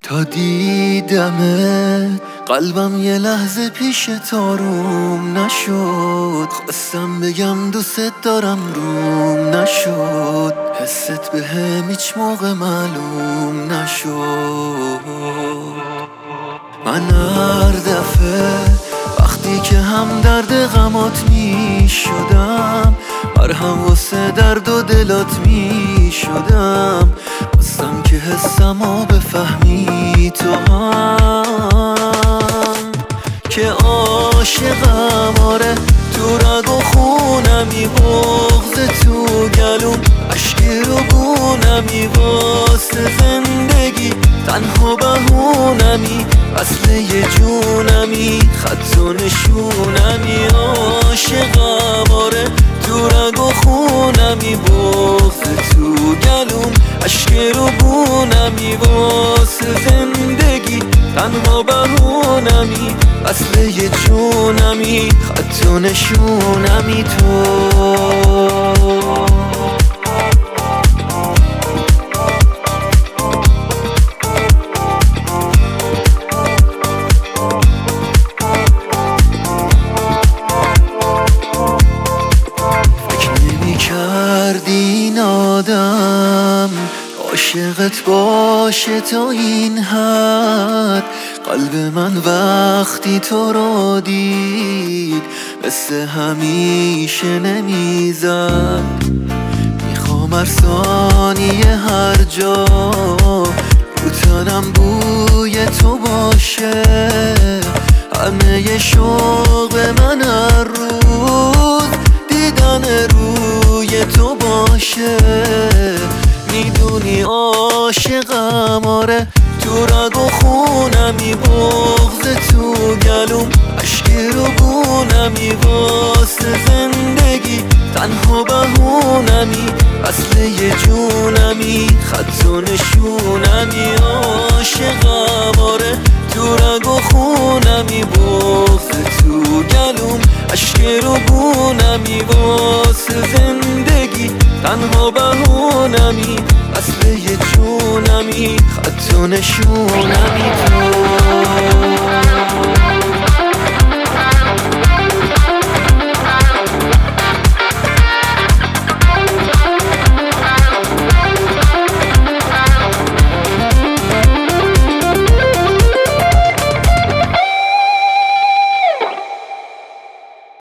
تا دیدمت قلبم یه لحظه پیش تاروم نشد. خواستم بگم دوست دارم روم نشد. حست به هم هیچ موقع معلوم نشد. من هر دفعه وقتی که هم درد غمات می شدم، مرهم واسه درد و دلات می شدم. خواستم که حسمو بفهمی تو هم که عاشقم. آره تو رگ و خونمی، بغض تو گلوم، اشکی رو گونمی. واسه زندگی تنها بهونمی، اصل یه جونمی، خط و نشونمی. عاشقم آره تو رگ و خونمی، بغض تو گلوم، اشکی رو گونمی. واسه زندگی تنها بهونمی، اصل یه جونمی، خط و نشونمی تو. این آدم عاشقت باشه تا این حد. قلب من وقتی تو رو دید مثل همیشه نمیزد. میخوام هر ثانیه هر جا رو تنم بوی تو باشه. همه شوق من هر روز دیدن روی تو باشه. میدونی عاشقم آره تو رگ و خونمی، بغض تو گلوم، اشکی رو گونمی. واسه زندگی تنها بهونمی، اصل یه جونمی، خط و نشونمی. عاشقم آره تو رگ و خونمی، بغض تو گلوم، اشکی رو گونمی. واسه زندگی تنها بهونمی، اصل یه جونمی، خط و نشونمی تو.